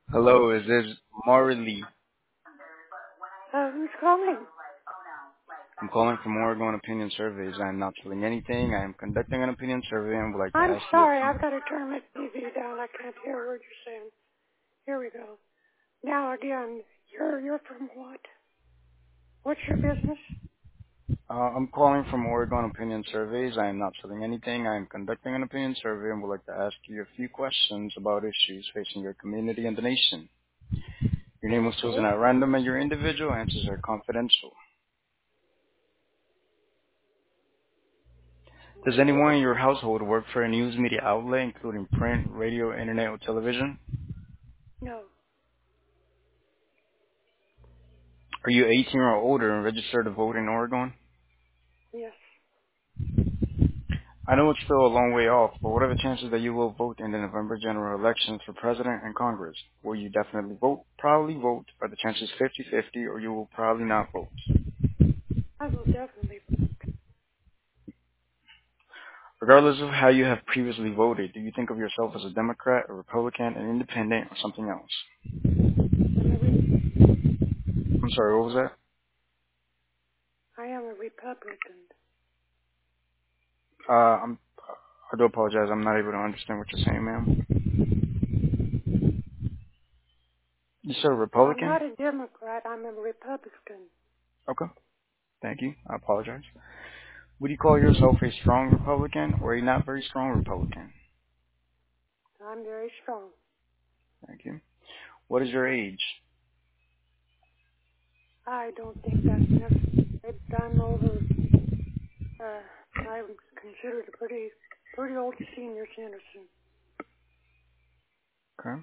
Hello, is this Marley? Who's calling? I'm calling from Oregon Opinion Surveys. I am not selling anything. I am conducting an opinion survey and would like to I'm ask you a sorry, few. I've got to turn my TV down. I can't hear a word you're saying. Here we go. Now again, you're from what? What's your business? I'm calling from Oregon Opinion Surveys. I am not selling anything. I am conducting an opinion survey and would like to ask you a few questions about issues facing your community and the nation. Your name was chosen Okay. at random and your individual answers are confidential. Does Okay. anyone in your household work for a news media outlet, including print, radio, internet, or television? No. Are you 18 or older and registered to vote in Oregon? Yes. I know it's still a long way off, but what are the chances that you will vote in the November general elections for president and Congress? Will you definitely vote, probably vote, are the chances 50-50, or you will probably not vote? I will definitely. Regardless of how you have previously voted, do you think of yourself as a Democrat, a Republican, an independent, or something else? I'm a re- I'm sorry, what was that? I am a Republican. I do apologize, I'm not able to understand what you're saying, ma'am. You said I'm Republican? not a Democrat. I'm a Republican. Okay, thank you, I apologize. Would you call yourself a strong Republican or a not very strong Republican? I'm very strong. Thank you. What is your age? I don't think that's necessary. I'm over. I'm considered a pretty old senior citizen. Okay.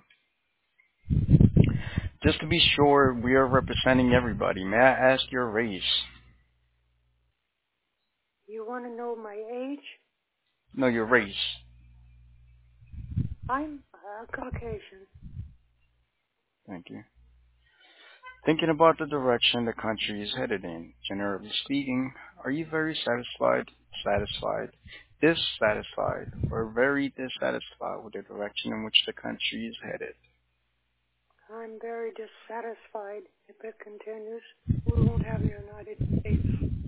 Just to be sure, we are representing everybody. May I ask your race? You want to know my age? No, your race. I'm Caucasian. Thank you. Thinking about the direction the country is headed in, generally speaking, are you very satisfied, dissatisfied, or very dissatisfied with the direction in which the country is headed? I'm very dissatisfied. If it continues, we won't have the United States.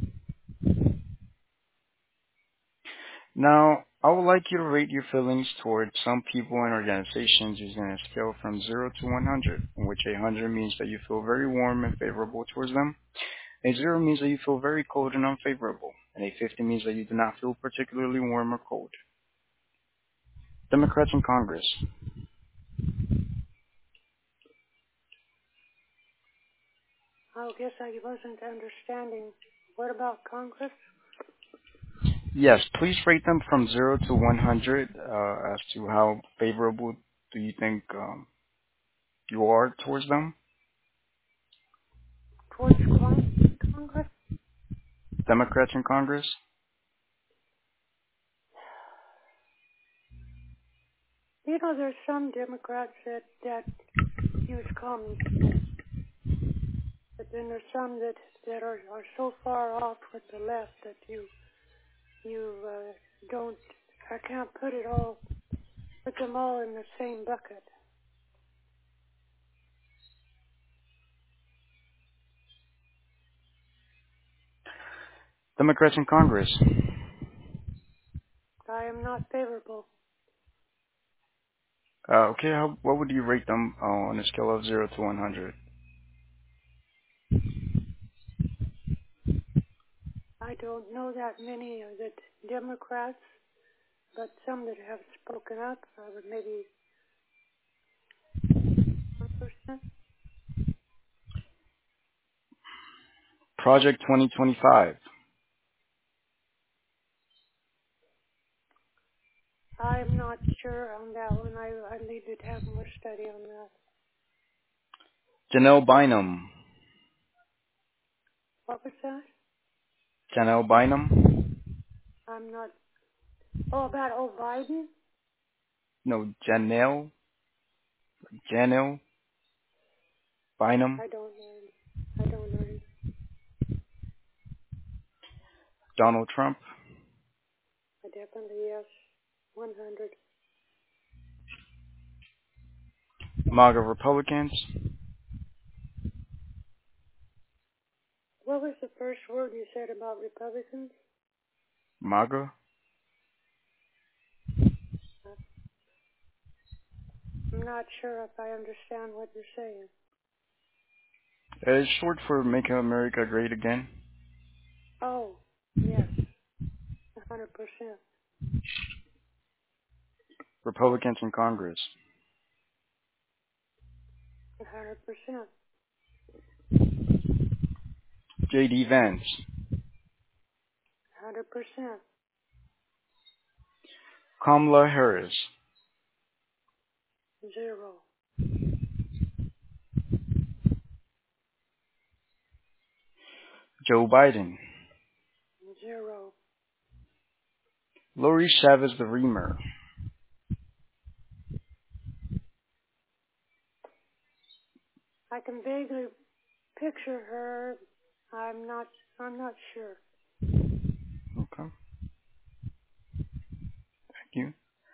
Now, I would like you to rate your feelings towards some people and organizations using a scale from 0 to 100, in which 100 means that you feel very warm and favorable towards them, a 0 means that you feel very cold and unfavorable, and a 50 means that you do not feel particularly warm or cold. Democrats in Congress. I guess I wasn't understanding. What about Congress? Yes, please rate them from 0 to 100 as to how favorable do you think you are towards them. Towards Congress? Democrats in Congress. You know, there's some Democrats that use common sense, but then there's some that are so far off with the left that you don't. I can't put them all in the same bucket. Democrats in Congress. I am not favorable. Okay, what would you rate them on a scale of 0 to 100? I don't know that many of the Democrats, but some that have spoken up, I would maybe 1%. Project 2025. I'm not sure on that one. I need to have more study on that. Janelle Bynum. What was that? Janelle Bynum? I'm not. Oh, about Biden? No, Janelle Bynum. I don't know. I don't know. Donald Trump. I definitely yes. 100. MAGA Republicans. What was the first word you said about Republicans? MAGA. I'm not sure if I understand what you're saying. It's short for Make America Great Again. Oh, yes, 100%. Republicans in Congress. 100%. J.D. Vance. 100%. Kamala Harris. 0. Joe Biden. 0. Lori Chavez the Reamer. I can vaguely picture her. I'm not sure. Okay, thank you.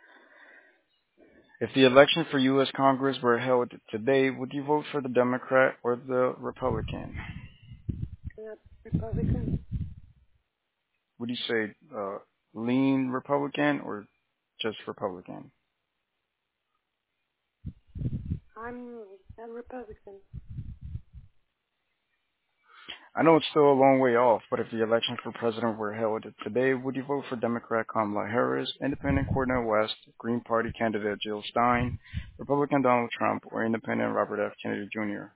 If the election for U.S. Congress were held today, would you vote for the Democrat or the Republican? Republican. Would you say lean Republican or just Republican? I'm a Republican. I know it's still a long way off, but if the election for president were held today, would you vote for Democrat Kamala Harris, Independent Cornel West, Green Party candidate Jill Stein, Republican Donald Trump, or Independent Robert F. Kennedy Jr.?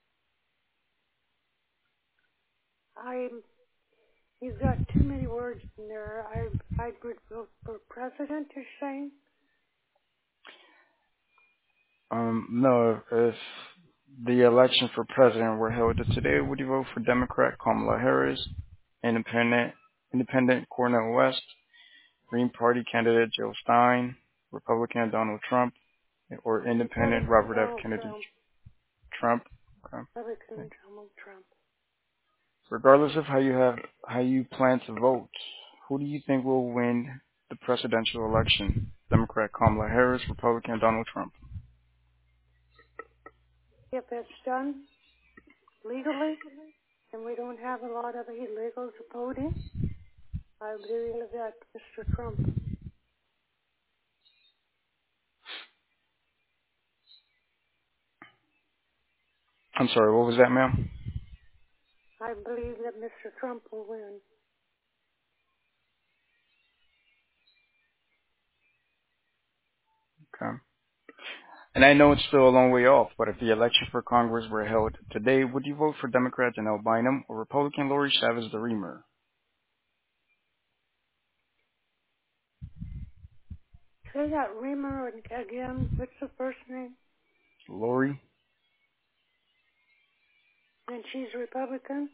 You've got too many words in there. I would vote for president, you're saying? No, if the election for president were held today, would you vote for Democrat Kamala Harris, Independent Cornel West, Green Party candidate Jill Stein, Republican Donald Trump, or Independent Republican Robert F. Donald Kennedy Trump. Trump? Okay. Republican Donald Trump. Regardless of how you plan to vote, who do you think will win the presidential election? Democrat Kamala Harris, Republican Donald Trump. If it's done legally, and we don't have a lot of illegals voting, I believe that Mr. Trump. I'm sorry, what was that, ma'am? I believe that Mr. Trump will win. Okay. And I know it's still a long way off, but if the election for Congress were held today, would you vote for Democrat Janelle Bynum or Republican Lori Chavez the Reamer? Say that Reamer again. What's the first name? Lori? And she's Republican?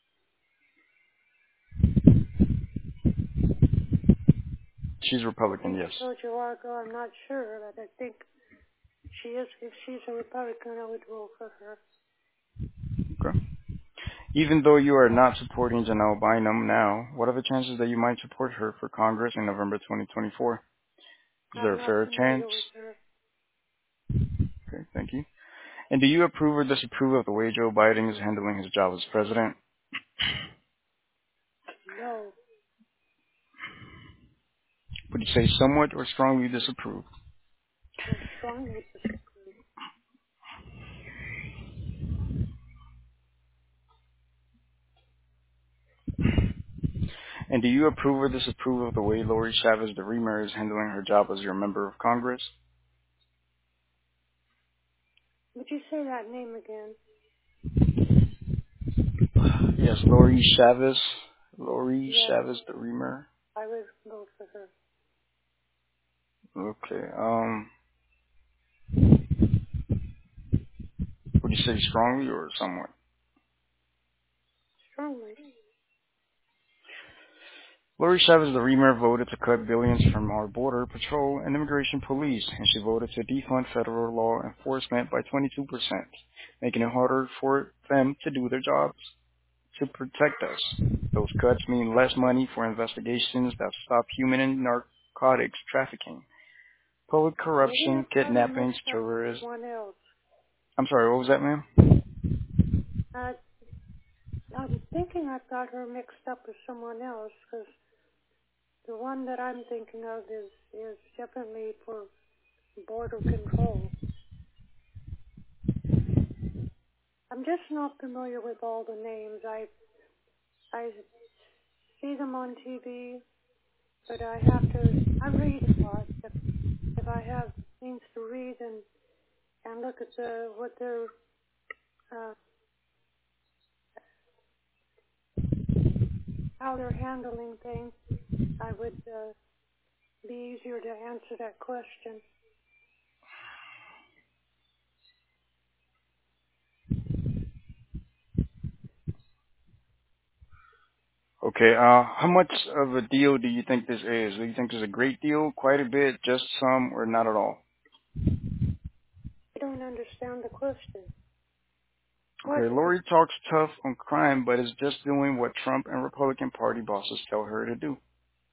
She's Republican, yes. I told you a while ago, I'm not sure, but I think she is. If she's a Republican, I would vote for her. Okay. Even though you are not supporting Janelle Bynum now, what are the chances that you might support her for Congress in November 2024? Is there I'm a not fair familiar chance? with her. Okay, thank you. And do you approve or disapprove of the way Joe Biden is handling his job as president? No. Would you say somewhat or strongly disapprove? I strongly disapprove. And do you approve or disapprove of the way Lori Chavez the Reamer is handling her job as your member of Congress? Would you say that name again? Yes, Lori Chavez. Lori Yes, Chavez the Reamer. I would vote for her. Okay. Would you say strongly or somewhat? Strongly. Lori Chavez the Reamer voted to cut billions from our border patrol and immigration police, and she voted to defund federal law enforcement by 22%, making it harder for them to do their jobs to protect us. Those cuts mean less money for investigations that stop human and narcotics trafficking, public Maybe corruption, I've got her kidnappings, mixed up with terrorism. someone else. I'm sorry, what was that, ma'am? Uh, I'm thinking I've got her mixed up with someone else, because the one that I'm thinking of is definitely for border control. I'm just not familiar with all the names. I see them on TV, but I read a lot. If I have things to read and look at what they're, how they're handling things, I would be easier to answer that question. Okay, how much of a deal do you think this is? Do you think this is a great deal, quite a bit, just some, or not at all? I don't understand the question. What? Okay, Lori talks tough on crime, but is just doing what Trump and Republican Party bosses tell her to do.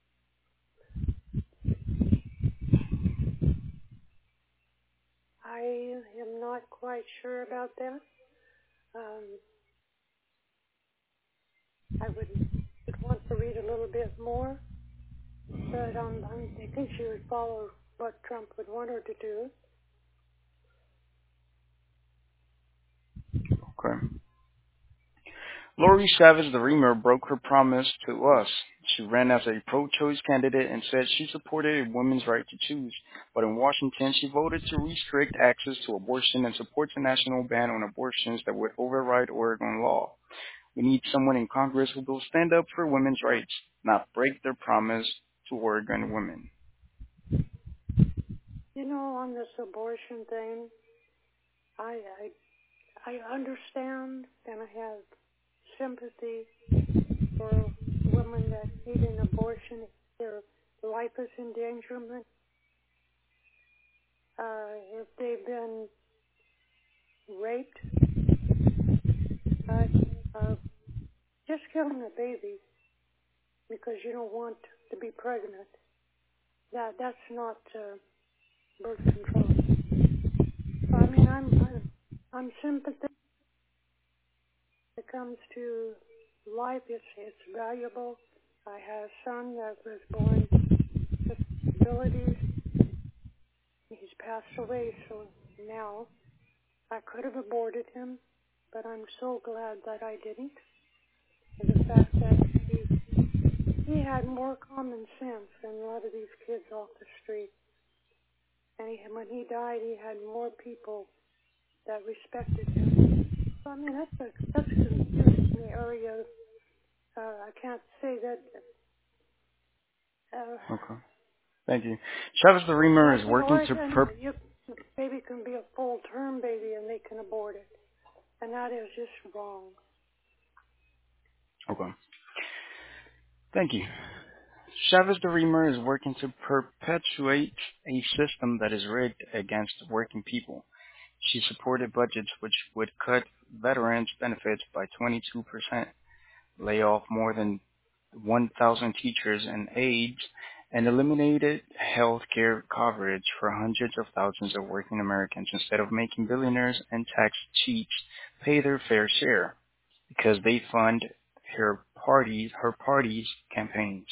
I am not quite sure about that. I would want to read a little bit more, but I'm thinking she would follow what Trump would want her to do. Okay. Lori Savage, the Reamer, broke her promise to us. She ran as a pro-choice candidate and said she supported a women's right to choose. But in Washington, she voted to restrict access to abortion and supports a national ban on abortions that would override Oregon law. We need someone in Congress who will stand up for women's rights, not break their promise to Oregon women. You know, on this abortion thing, I understand and I have sympathy for women that need an abortion if their life is in endangerment. If they've been raped, but just killing a baby because you don't want to be pregnant, that's not birth control. So, I mean, I'm sympathetic when it comes to life. It's valuable. I had a son that was born with disabilities. He's passed away, so now I could have aborted him, but I'm so glad that I didn't. And the fact that he had more common sense than a lot of these kids off the street. And when he died, he had more people that respected him. So, I mean, that's confusing the area. I can't say that. Okay. Thank you. Chavez the Reamer Like is in working to Oregon, baby can be a full-term baby and they can abort it. And that is just wrong. Okay. Thank you. Chavez the Reamer is working to perpetuate a system that is rigged against working people. She supported budgets which would cut veterans' benefits by 22%, lay off more than 1,000 teachers and aides, and eliminated health care coverage for hundreds of thousands of working Americans instead of making billionaires and tax cheats pay their fair share because they fund her party's campaigns.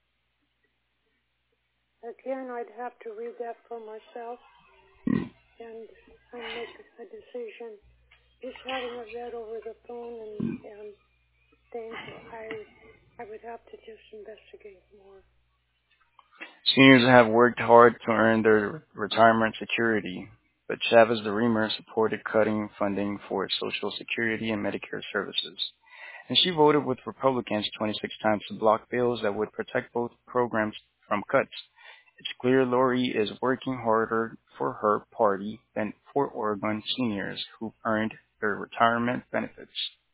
Again, I'd have to read that for myself and make a decision. Just having it read over the phone and things, I would have to just investigate more. Seniors have worked hard to earn their retirement security, but Chavez the Reamer supported cutting funding for Social Security and Medicare services. And she voted with Republicans 26 times to block bills that would protect both programs from cuts. It's clear Lori is working harder for her party than for Oregon seniors who've earned their retirement benefits.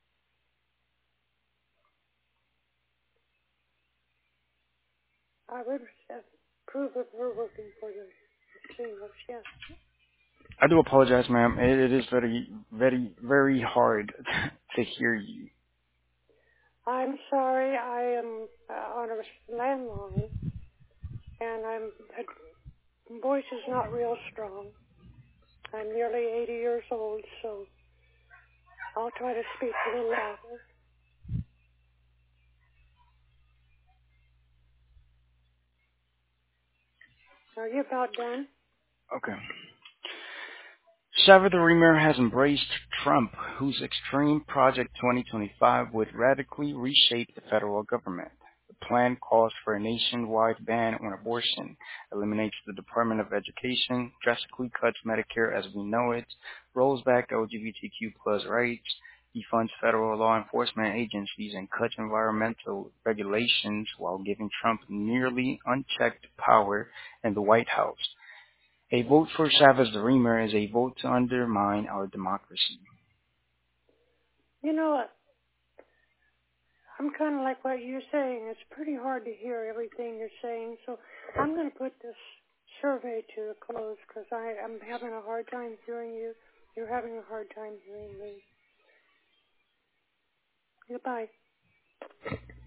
I would approve of her working for the seniors, yes. I do apologize, ma'am. It is very, very, very hard to hear you. I'm sorry, I am on a landline, and my voice is not real strong. I'm nearly 80 years old, so I'll try to speak a little louder. Are you about done? Okay. Shava the Reamer has embraced Trump, whose extreme Project 2025 would radically reshape the federal government. The plan calls for a nationwide ban on abortion, eliminates the Department of Education, drastically cuts Medicare as we know it, rolls back LGBTQ plus rights, defunds federal law enforcement agencies, and cuts environmental regulations while giving Trump nearly unchecked power in the White House. A vote for Chavez the Reamer is a vote to undermine our democracy. You know, I'm kind of like what you're saying. It's pretty hard to hear everything you're saying, so I'm going to put this survey to a close because I'm having a hard time hearing you. You're having a hard time hearing me. Goodbye.